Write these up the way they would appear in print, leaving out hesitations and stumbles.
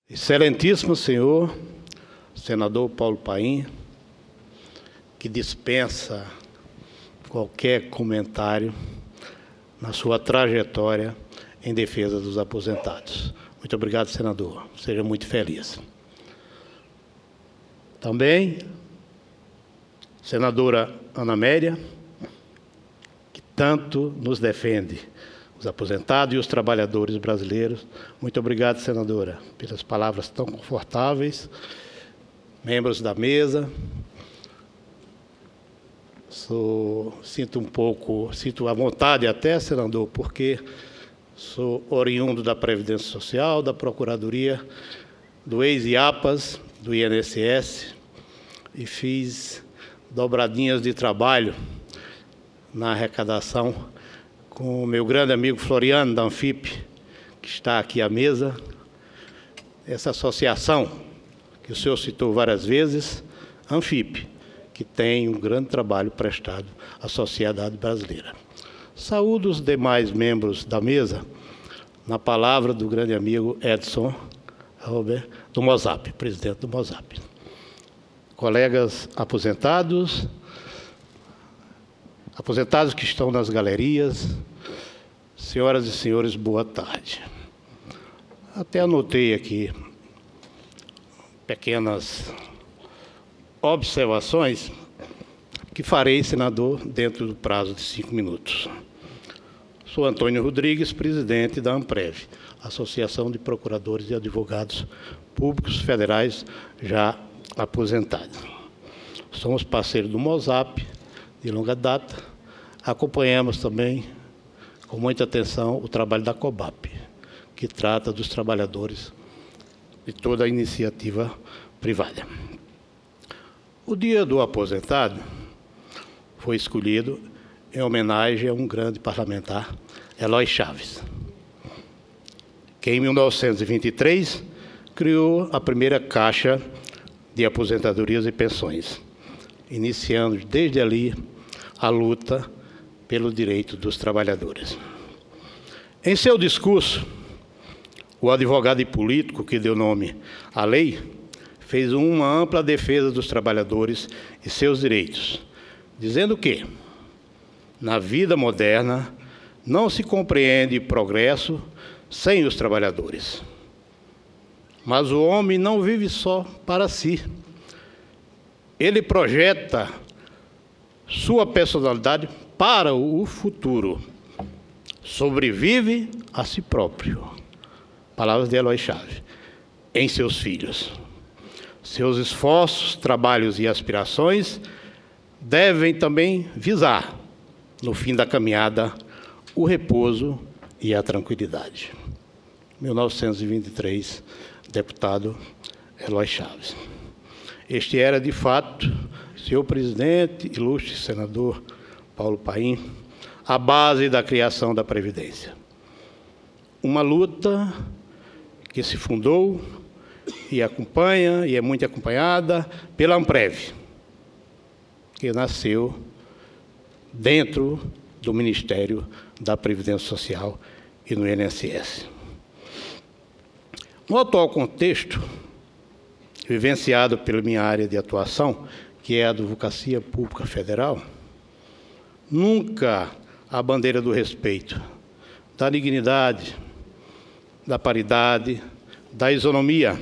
Excelentíssimo senhor, senador Paulo Paim, que dispensa qualquer comentário na sua trajetória em defesa dos aposentados. Muito obrigado, senador. Seja muito feliz. Também, senadora Ana Amélia, que tanto nos defende, os aposentados e os trabalhadores brasileiros. Muito obrigado, senadora, pelas palavras tão confortáveis. Membros da mesa, sinto à vontade até, senador, porque sou oriundo da Previdência Social, da Procuradoria, do ex-IAPAS, do INSS, e fiz dobradinhas de trabalho na arrecadação com o meu grande amigo Floriano, da Anfip, que está aqui à mesa. Essa associação, que o senhor citou várias vezes, Anfip, que tem um grande trabalho prestado à sociedade brasileira. Saúdo os demais membros da mesa, na palavra do grande amigo Edson Robert, do Mozap, presidente do Mozap. Colegas aposentados que estão nas galerias, senhoras e senhores, boa tarde. Até anotei aqui pequenas observações que farei, senador, dentro do prazo de 5 minutos. Sou Antônio Rodrigues, presidente da ANPREV, Associação de Procuradores e Advogados Públicos Federais já aposentados. Somos parceiros do Mozap de longa data. Acompanhamos também com muita atenção o trabalho da COBAP, que trata dos trabalhadores de toda a iniciativa privada. O Dia do Aposentado foi escolhido em homenagem a um grande parlamentar, Eloy Chaves, que em 1923 criou a primeira Caixa de Aposentadorias e Pensões, iniciando desde ali a luta pelo direito dos trabalhadores. Em seu discurso, o advogado e político que deu nome à lei fez uma ampla defesa dos trabalhadores e seus direitos, dizendo que, na vida moderna, não se compreende progresso sem os trabalhadores. Mas o homem não vive só para si. Ele projeta sua personalidade para o futuro. Sobrevive a si próprio. Palavras de Eloy Chaves. Em seus filhos. Seus esforços, trabalhos e aspirações devem também visar, no fim da caminhada, o repouso e a tranquilidade. 1923, deputado Eloy Chaves. Este era, de fato, senhor presidente, ilustre senador Paulo Paim, a base da criação da Previdência. Uma luta que se fundou e acompanha, e é muito acompanhada, pela ANPREV, que nasceu dentro do Ministério da Previdência Social e no INSS. No atual contexto, vivenciado pela minha área de atuação, que é a Advocacia Pública Federal, nunca a bandeira do respeito, da dignidade, da paridade, da isonomia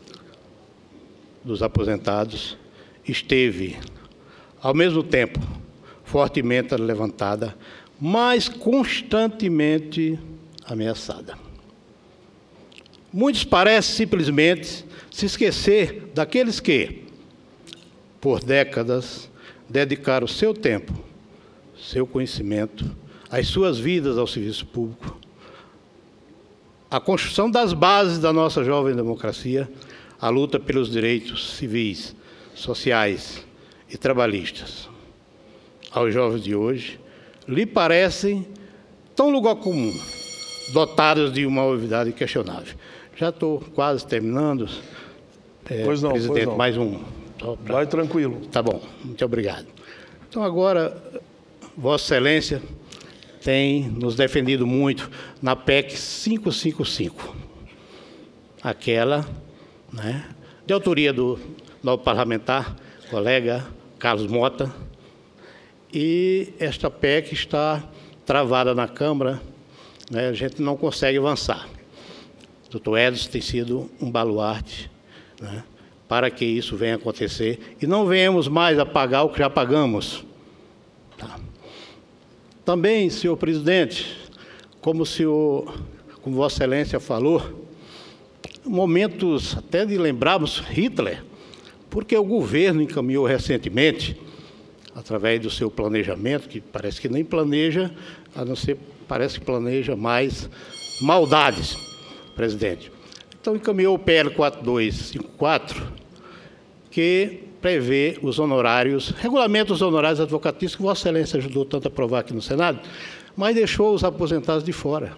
dos aposentados esteve, ao mesmo tempo, fortemente levantada, mas constantemente ameaçada. Muitos parecem simplesmente se esquecer daqueles que, por décadas, dedicaram seu tempo, seu conhecimento, as suas vidas ao serviço público, a construção das bases da nossa jovem democracia, a luta pelos direitos civis, sociais e trabalhistas. Aos jovens de hoje, lhe parecem tão lugar comum, dotados de uma obviedade questionável. Já estou quase terminando. Pois não, presidente, pois não. mais um. Vai tranquilo. Tá bom, muito obrigado. Então, agora, Vossa Excelência tem nos defendido muito na PEC 555, aquela né, de autoria do novo parlamentar, colega Carlos Mota, e esta PEC está travada na Câmara, né, a gente não consegue avançar. O doutor Edson tem sido um baluarte, né, para que isso venha acontecer e não venhamos mais a pagar o que já pagamos. Tá. Também, senhor presidente, como Vossa Excelência falou, momentos até de lembrarmos Hitler, porque o governo encaminhou recentemente, através do seu planejamento, que parece que nem planeja, a não ser, parece que planeja mais maldades, presidente. Então, encaminhou o PL 4254, que prevê os honorários, regulamenta os honorários advocatícios, que Vossa Excelência ajudou tanto a aprovar aqui no Senado, mas deixou os aposentados de fora.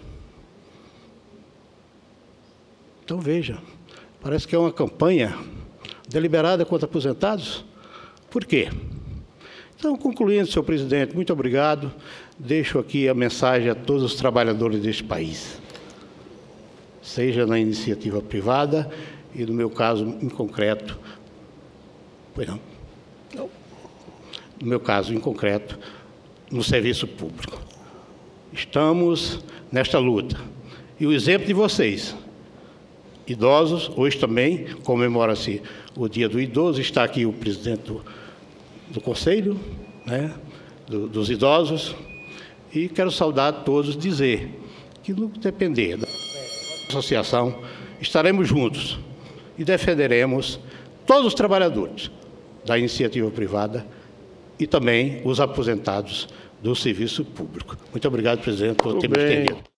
Então, veja, parece que é uma campanha deliberada contra aposentados. Por quê? Então, concluindo, senhor presidente, muito obrigado. Deixo aqui a mensagem a todos os trabalhadores deste país, seja na iniciativa privada e, no meu caso, em concreto, no meu caso, em concreto, no serviço público. Estamos nesta luta. E o exemplo de vocês, idosos, hoje também comemora-se o Dia do Idoso, está aqui o presidente do Conselho, né, dos Idosos, e quero saudar a todos, dizer que, no que depender da associação, estaremos juntos e defenderemos todos os trabalhadores da iniciativa privada e também os aposentados do serviço público. Muito obrigado, presidente, por ter me estendido.